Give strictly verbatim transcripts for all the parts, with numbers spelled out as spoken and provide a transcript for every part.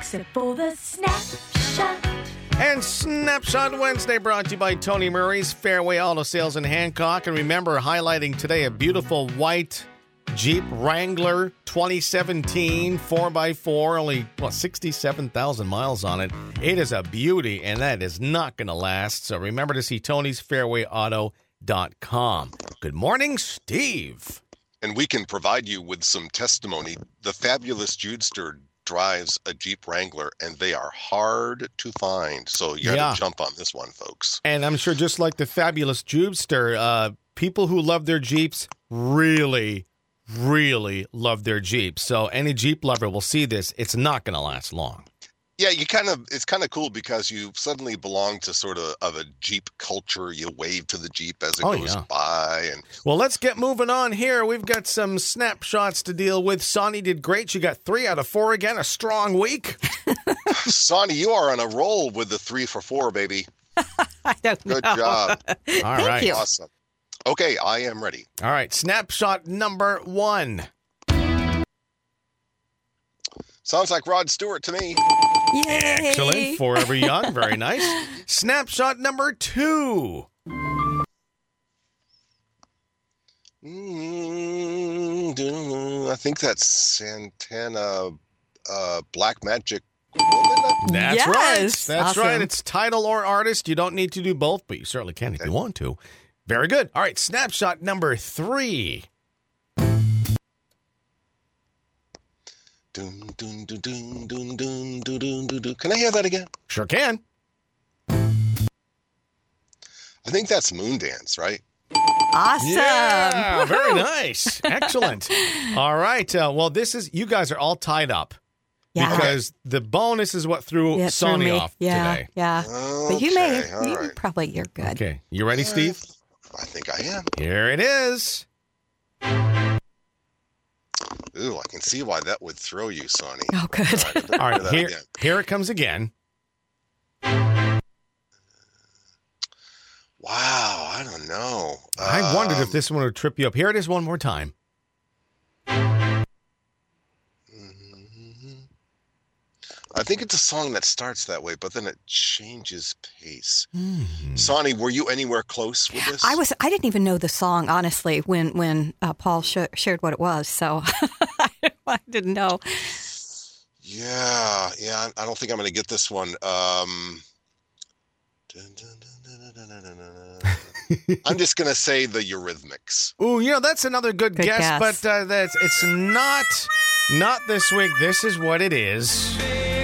except for the snapshot. And Snapshot Wednesday brought to you by Tony Murray's Fairway Auto Sales in Hancock. And remember, highlighting today a beautiful white Jeep Wrangler twenty seventeen four by four, only, what, sixty-seven thousand miles on it. It is a beauty, and that is not going to last. So remember to see Tony's Fairway Auto dot com. Good morning, Steve. And we can provide you with some testimony. The fabulous Judester drives a Jeep Wrangler, and they are hard to find. So you got to Yeah. jump on this one, folks. And I'm sure just like the fabulous Jubester, uh, people who love their Jeeps really, really love their Jeeps. So any Jeep lover will see this. It's not going to last long. Yeah, you kind of, it's kind of cool because you suddenly belong to sort of, of a Jeep culture. You wave to the Jeep as it Oh, goes yeah. by. And Well, let's get moving on here. We've got some snapshots to deal with. Sonny did great. You got three out of four again. A strong week. Sonny, you are on a roll with the three for four, baby. I don't Good know. job. All Thank right. you. Awesome. Okay, I am ready. All right. Snapshot number one. Sounds like Rod Stewart to me. Yay. Excellent. Forever Young. Very nice. Snapshot number two. Mm, I think that's Santana uh, Black Magic Woman. That's Yes. right. That's Awesome. right. It's title or artist. You don't need to do both, but you certainly can if you want to. Very good. All right. Snapshot number three. Dun, dun, dun, dun, dun, dun, dun, dun, dun, dun. Can I hear that again? Sure can. I think that's Moondance, right? Awesome. Yeah, very nice. Excellent. All right. Uh, well, this is, you guys are all tied up Yeah. because the bonus is what threw Yeah, it threw Sonny me. off yeah, today. Yeah. Okay, But you may, all you right. probably, you're good. Okay. You ready, Steve? I think I am. Here it is. Ooh, I can see why that would throw you, Sonny. Oh, good. All right, I better All hear right. that Here, again. here it comes again. Wow, I don't know. I wondered if Um, this one would trip you up. Here it is one more time. mhm. I think it's a song that starts that way, but then it changes pace. Sonny, were you anywhere close with this? I was. I didn't even know the song honestly when when uh, Paul sh- shared what it was. So I didn't know. Yeah, yeah. I don't think I'm going to get this one. Um, dun, dun, dun, dun, dun, dun, dun, dun. I'm just going to say the Eurythmics. Ooh, you know, that's another good, Good guess, guess. but uh, that's it's not not this week. This is what it is.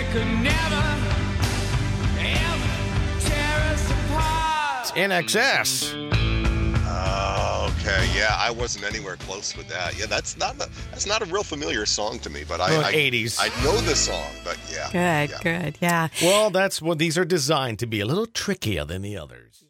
It's N X S. Oh, okay. Yeah, I wasn't anywhere close with that. Yeah, that's not a, that's not a real familiar song to me, but I, Well, I eighties. I know the song, but yeah. Good. yeah. Good. Yeah. Well, that's what these are designed to be, a little trickier than the others.